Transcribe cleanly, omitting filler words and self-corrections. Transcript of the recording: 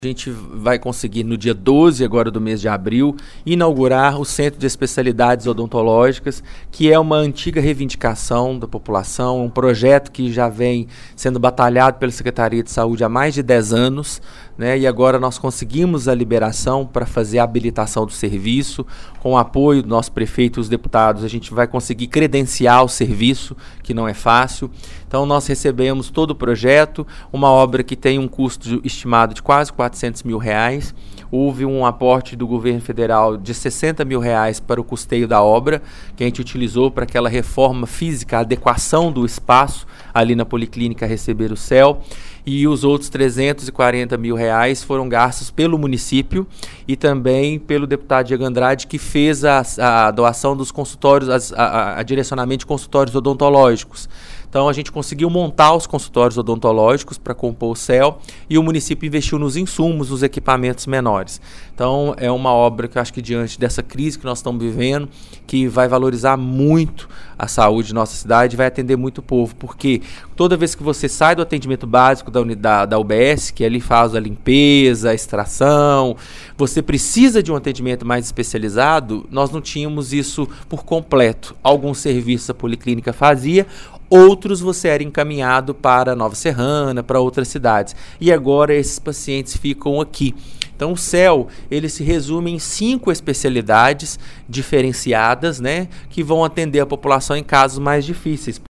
A gente vai conseguir, no dia 12 agora do mês de abril, inaugurar o Centro de Especialidades Odontológicas, que é uma antiga reivindicação da população, um projeto que já vem sendo batalhado pela Secretaria de Saúde há mais de 10 anos, né? E agora nós conseguimos a liberação para fazer a habilitação do serviço, com o apoio do nosso prefeito e os deputados, a gente vai conseguir credenciar o serviço, que não é fácil. Então nós recebemos todo o projeto, uma obra que tem um custo estimado de quase R$400 mil. Houve um aporte do governo federal de R$60 mil para o custeio da obra, que a gente utilizou para aquela reforma física, a adequação do espaço ali na Policlínica Receber o Céu. E os outros R$340 mil foram gastos pelo município e também pelo deputado Diego Andrade, que fez a doação dos consultórios, a direcionamento de consultórios odontológicos. Então a gente conseguiu montar os consultórios odontológicos para compor o CEL e o município investiu nos insumos, nos equipamentos menores. Então é uma obra que eu acho que diante dessa crise que nós estamos vivendo, que vai valorizar muito a saúde de nossa cidade, vai atender muito o povo, porque toda vez que você sai do atendimento básico da unidade da UBS, que ali faz a limpeza, a extração, você precisa de um atendimento mais especializado, nós não tínhamos isso por completo. Alguns serviços a Policlínica fazia, outros você era encaminhado para Nova Serrana, para outras cidades. E agora esses pacientes ficam aqui. Então o CEL, ele se resume em 5 especialidades diferenciadas, né, que vão atender a população em casos mais difíceis.